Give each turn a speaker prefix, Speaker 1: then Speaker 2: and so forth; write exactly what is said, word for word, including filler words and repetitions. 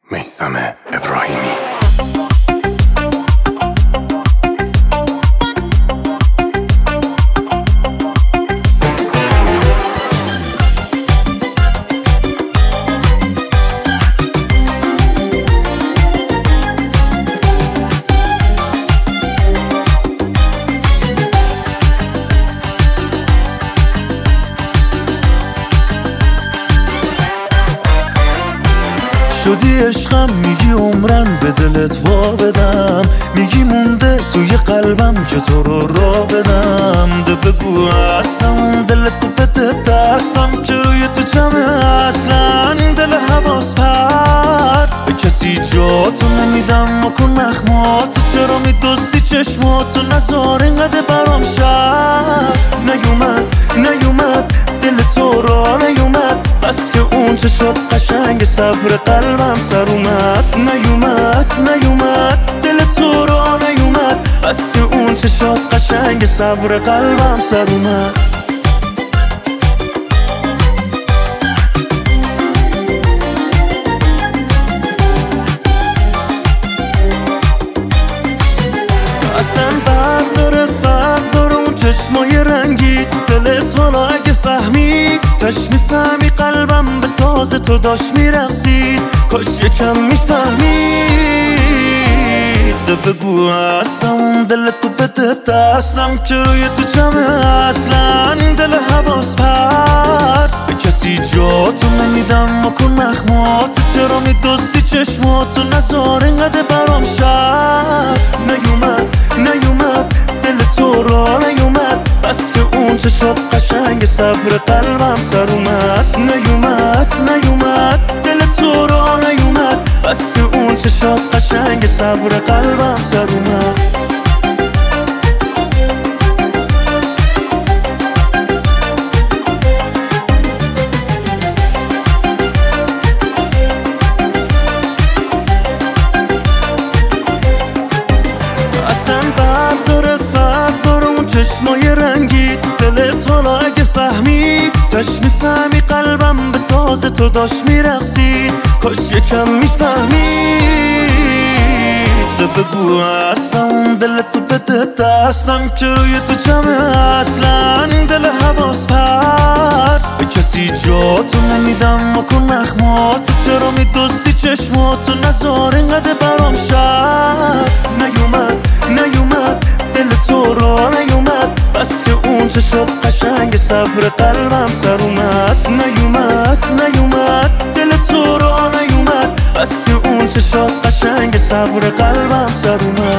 Speaker 1: میثم ابراهیمی.
Speaker 2: شدی عشقم، میگی عمرن به دلت وا بدم، میگی مونده توی قلبم که تو رو را بدم. ده بگو هستم دلتو بده دستم که روی تو جمعه اصلا دل حواس پرد به کسی جاتو نمیدم. مکن نخمات چرا میدوستی چشماتو نزار اینقدر برام شد. نیومد نیومد دل تو را نیومد، بس که اون چه شد قشنگ صبر قلبم سر اومد. نیومد نیومد دل تو را نیومد، بس که اون چه شد قشنگ صبر قلبم سر اومد. اصلا برق داره فرق داره اون چشمای رنگی دلت، حالا اگه فهمی تش میفهمی قلبم به ساز تو داشت میرقصید. کاش یکم میفهمید. ده بگو هستم دلتو بده دستم که روی تو جمعه اصلا دل حواس پرد به کسی جاتو نمیدم. مکن نخمات چرا میدوستی چشماتو نزار اینقدر برام شد. نیومد نیومد دل تو را نیومد، بس که اون چه شد قشنگ صبر قلبم سر اومد. نیومد نیومد دل تو را نیومد، بس که اون چه شد قشنگ صبر قلبم سر اومد. چشمای رنگی دلت، حالا اگه فهمی تش میفهمی قلبم به ساز تو داشت میرقصید. کاش یکم میفهمی. ده بگو هستم دلتو بده دستم که روی تو جمعه اصلا دل حواس پرد به کسی جاتو نمیدم. مکن نخمات چرا میدوستی چشماتو نزار اینقدر برام شد. نیومد نیومد دل تو را نیومد، بس که اون چه شد قشنگ صبر قلبم سر اومد. نیومد نیومد دل تو را نیومد، بس که اون چه شد قشنگ صبر قلبم سر اومد.